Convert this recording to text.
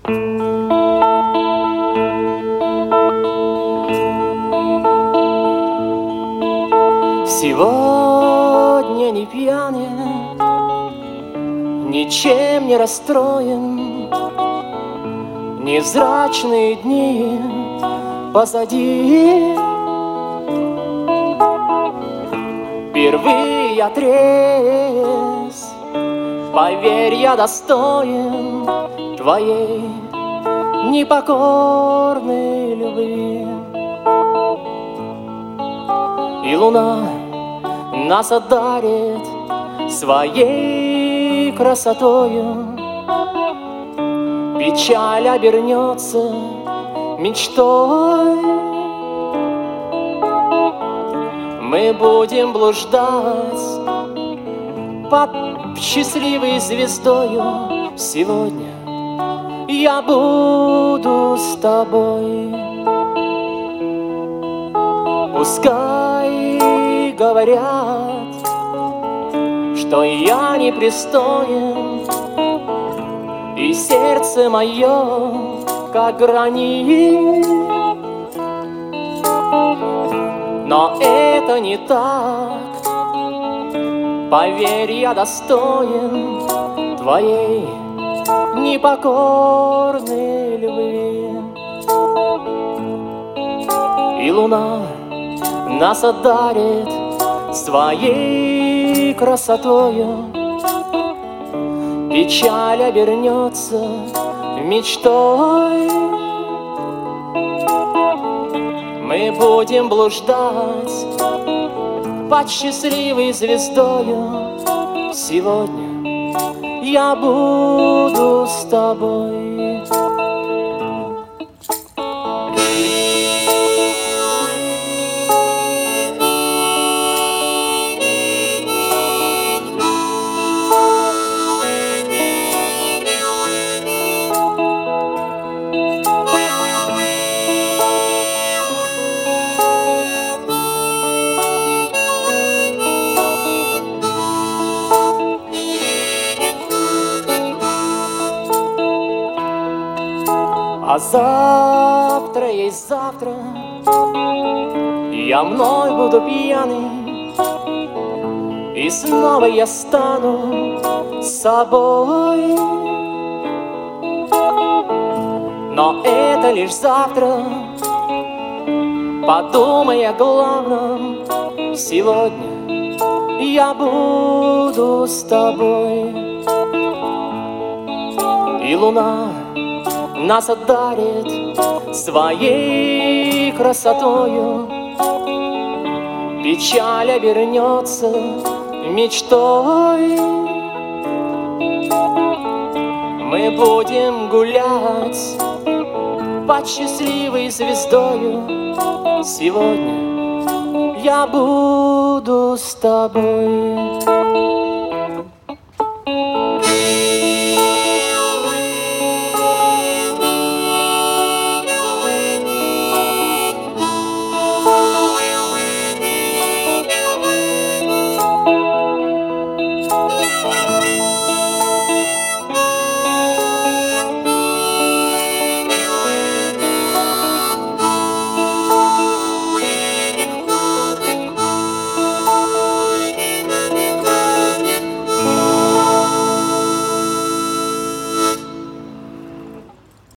Сегодня не пьяный, ничем не расстроен, невзрачные дни позади. Впервые я трезв, поверь, я достоин твоей непокорной любви. И луна нас одарит своей красотою, печаль обернется мечтой. Мы будем блуждать под счастливой звездою. Сегодня я буду с тобой. Пускай говорят, что я непристоен, и сердце мое, как гранит. Но это не так, поверь, я достоин твоей непокорной любви. И луна нас одарит своей красотою, печаль обернется мечтой. Мы будем блуждать под счастливой звездою. Сегодня я буду с тобой. А завтра есть завтра, я мной буду пьяный, и снова я стану собой. Но это лишь завтра, подумай о главном. Сегодня я буду с тобой. И луна нас одарит своей красотою, печаль обернется мечтой. Мы будем гулять под счастливой звездою. Сегодня я буду с тобой.